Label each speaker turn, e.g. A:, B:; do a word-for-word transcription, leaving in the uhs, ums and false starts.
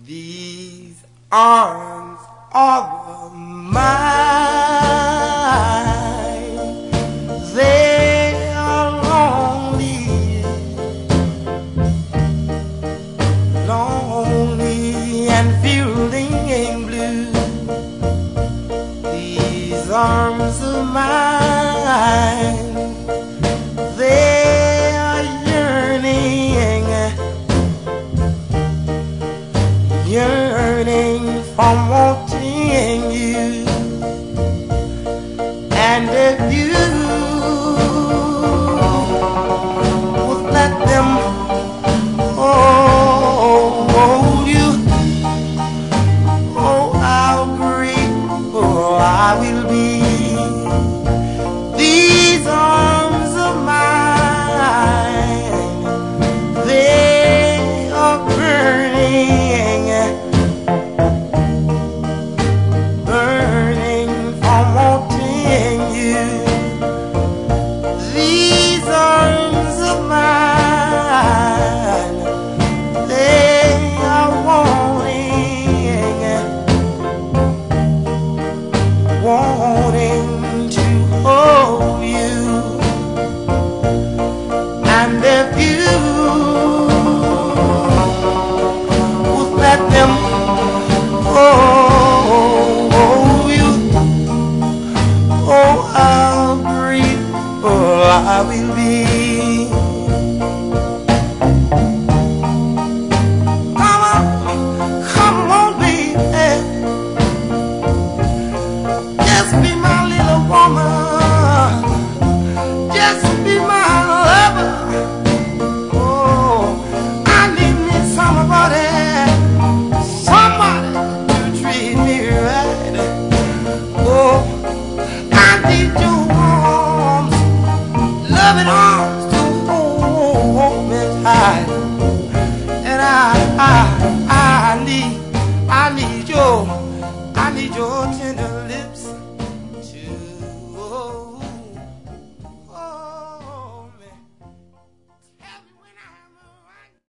A: These arms are mine. They are lonely, lonely and feeling blue. These arms of mine, they are yearning, yearning for wanting you. And if you would let them hold you, oh, how grateful I will be. These arms of mine, they are burning, burning for wanting you. These arms of mine, they are wanting, wanting to hold you. And if you would let them hold you, oh, how grateful I will be. Come on, come on, baby, just be my little woman, just be my lover. Oh, I need me somebody, somebody to treat me right. Oh, I need your arms, loving arms.